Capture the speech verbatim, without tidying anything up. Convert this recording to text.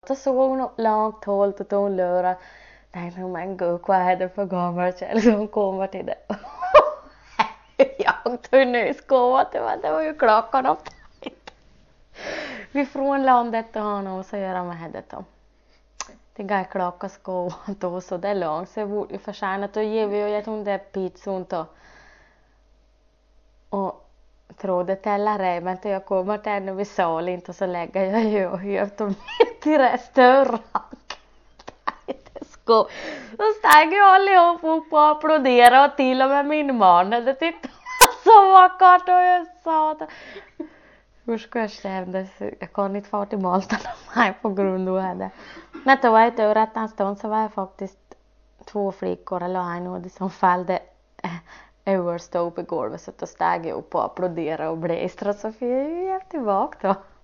Så såg hon långt hållt och hon lurar. Tänkte hon, men gud, vad är det för gammal kärlek som kommer till det? Jag tog nyss komma till mig, det var ju klockan upp. Vi från landet och han och så gör han med det då. Det går klockan ska då så det är långt så vi förtjänat och ger vi ju jag tror det är pizzan då. Och trodde tälla rej men jag kommer till henne vid sal inte så lägger jag ju och höft om till restaurang. Det ska. Då steg jag allihop upp och applådera och till och med min man det tyckte så vackert och jag sa att hur ska jag stämma jag kan inte få till Malta mig på grund av det. Men då var jag till rätt stund så var jag faktiskt två flickor eller en och det som fällde överstå upp i golvet så då steg jag upp och applåderade och blästrade så fick jag ju tillbaka då.